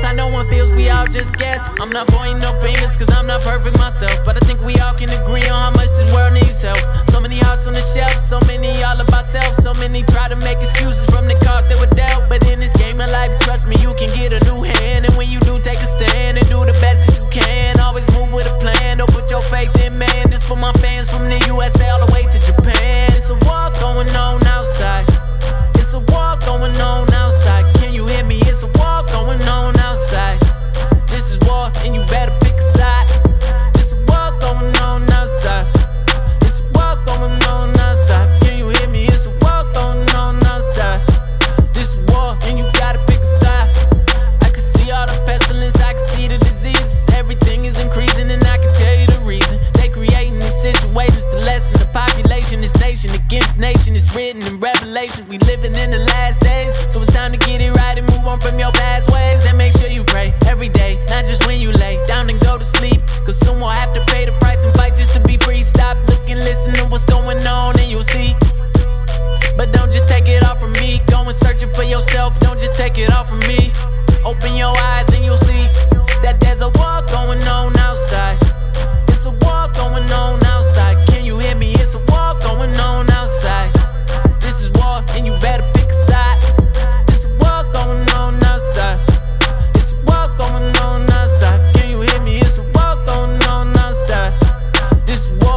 I know one feels, we all just guess. I'm not pointing no fingers, cause I'm not perfect myself, but I think we all can agree on how much this world needs help. So many hearts on the shelf, so many all about self. So many try to make excuses from the cards they were dealt. But in this game of life, trust me, you can get a new hand. And when you do, take a stand and do the best that you can. Always move with a plan, don't put your faith in man. This for my fans from the USA all the way to Japan. It's a war going on outside. It's a war going on outside. Can you hear me? It's a war going on outside. This is war, and you better pick a side. It's a war going on outside. It's a war going on outside. Can you hear me? It's a war going on outside. This is war, and you gotta pick a side. I can see all the pestilence, I can see the diseases. Everything is increasing, and I can tell you the reason. They creating these situations to lessen the population. It's nation against nation. It's written in Revelations. We living in the last days, so it's time to get it right and move on from your past ways. And make sure you pray every day, not just when you lay down and go to sleep, cause soon we'll have to pay the price and fight just to be free. Stop, look and listen to what's going on and you'll see. But don't just take it off from me. Go and search it for yourself, don't just take it off from me. Open your eyes and you'll see that there's a war going on outside. It's a war going on outside. Can you hear me? It's a war going on outside. This is war, and you better pick a side. It's a war going on outside. It's a war going on outside. Can you hear me? It's a war going on outside. This is war.